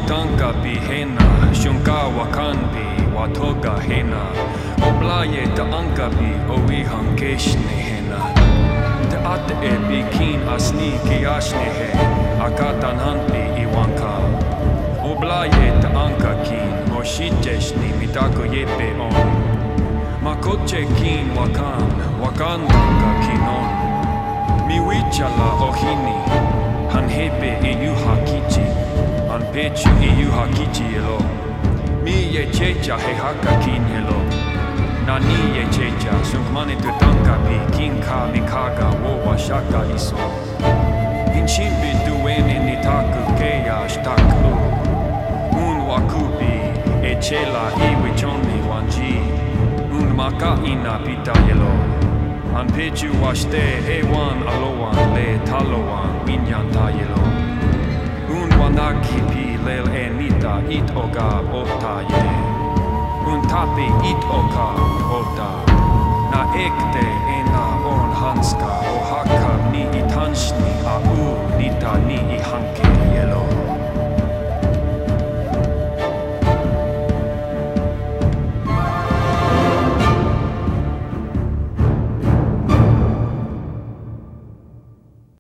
tankapi hena, shunkawa kanpi, watoga hena. Oblaye ta ankapi, oihan keshne hena. Te ate e bikin asni kiashne he, akatan hanpi iwanka. Oblaye ta ankakin, oshiteshni mitako yepe on. Makoche kin wakandanga kinon. Miwichala ohini, hanhepe iyuha kichi, hanpechu iyuha kichi elo. Mi ye checha he haka kin elo. Nani ye checha, sunkmane tu tankapi, kinka mikaga wo washaka iso. Inchimbi duene nitaku keya shtaku. Un wakupi, echela iwichoni wanji. Un maka ina pita yelo. Hanpechu washte ewan alowan le talowan winyan ta yelo. Un wanakipi lel enita it oga ota ye. Un tapi it oka ota. Na ekte ena on hanska o haka ni ita.